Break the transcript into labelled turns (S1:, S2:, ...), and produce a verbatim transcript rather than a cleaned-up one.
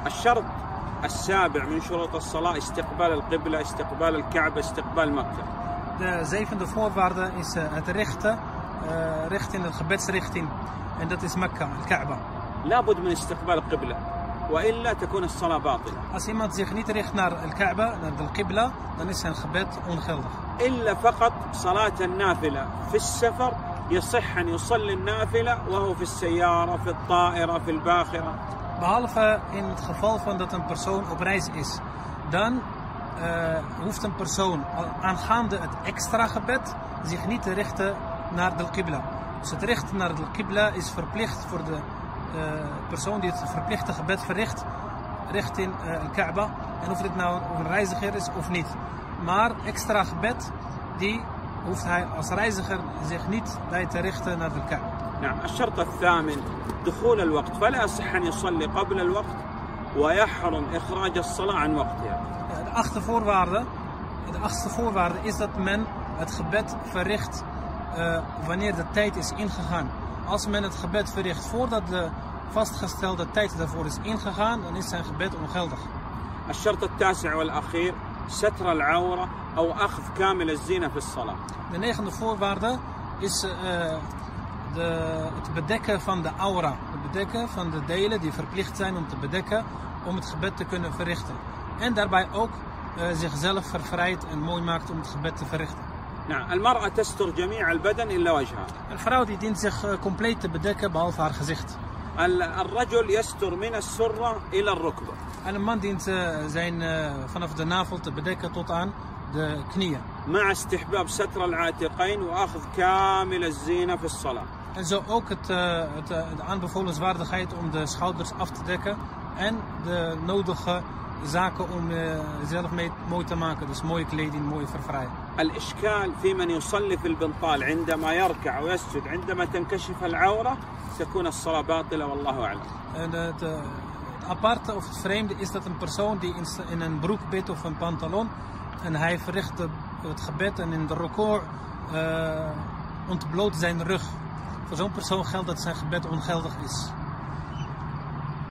S1: الشرط السابع من شروط الصلاة استقبال القبلة، استقبال الكعبة، استقبال مكة.
S2: De zevende voorwaarde is uh, het richten, uh, richting de gebedsrichting. En dat is Mekka, al-Kaaba.
S1: لابد من استقبال القبلة وإلا تكون الصلاة باطلة.
S2: Als iemand zich niet richt naar al-Kaaba, naar de Qibla, dan is zijn gebed ongeldig.
S1: إلا فقط صلاة النافلة في السفر يصح أن يصلي النافلة وهو في السيارة، في الطائرة، في الباخرة.
S2: Behalve in het geval van dat een persoon op reis is. Dan uh, hoeft een persoon aangaande het extra gebed zich niet te richten naar de Qibla. Dus het richten naar de Qibla is verplicht voor de uh, persoon die het verplichte gebed verricht richting uh, de Kaaba. En of dit nou een reiziger is of niet. Maar extra gebed, die hoeft hij als reiziger zich niet bij te richten naar de Kaaba.
S1: نعم. الشرط الثامن دخول الوقت، فلا يصح أن يصلي قبل الوقت ويحرم إخراج الصلاة عن وقتها.
S2: De achtste voorwaarde, de achtste voorwaarde is dat men het gebed verricht uh, wanneer de tijd is ingegaan. Als men het gebed verricht voordat de vastgestelde tijd daarvoor is ingegaan, dan is zijn gebed ongeldig.
S1: الشرط التاسع والأخير ستر العورة أو أخذ كامل الزينة في الصلاة.
S2: De negende voorwaarde is uh, de, het bedekken van de aura. Het bedekken van de delen die verplicht zijn om te bedekken om het gebed te kunnen verrichten. En daarbij ook uh, zichzelf vervrijdt en mooi maakt om het gebed te verrichten.
S1: نعم. المرأة تستر جميع البدن إلا وجهها.
S2: Een vrouw die dient zich uh, compleet te bedekken behalve haar gezicht.
S1: الرجل يستر من السرة إلى الركبة.
S2: En een man dient uh, zijn uh, vanaf de navel te bedekken tot aan de knieën.
S1: مع استحباب ستر العاتقين وأخذ كامل الزينة في الصلاة.
S2: En zo ook het, uh, het, uh, de aanbevolenswaardigheid om de schouders af te dekken en de nodige zaken om uh, zelf mee, mooi te maken. Dus mooie kleding, mooie verfraaien.
S1: الإشكال في من يصلي في البنطال عندما يركع ويسجد عندما تنكشف العورة تكون الصلاة باطلة والله أعلم.
S2: En het, uh, het aparte of het vreemde is dat een persoon die in, in een broek bidt of een pantalon en hij verricht de, het gebed en in de record uh, ontbloot zijn rug. Voor zo'n persoon geldt dat zijn gebed ongeldig is.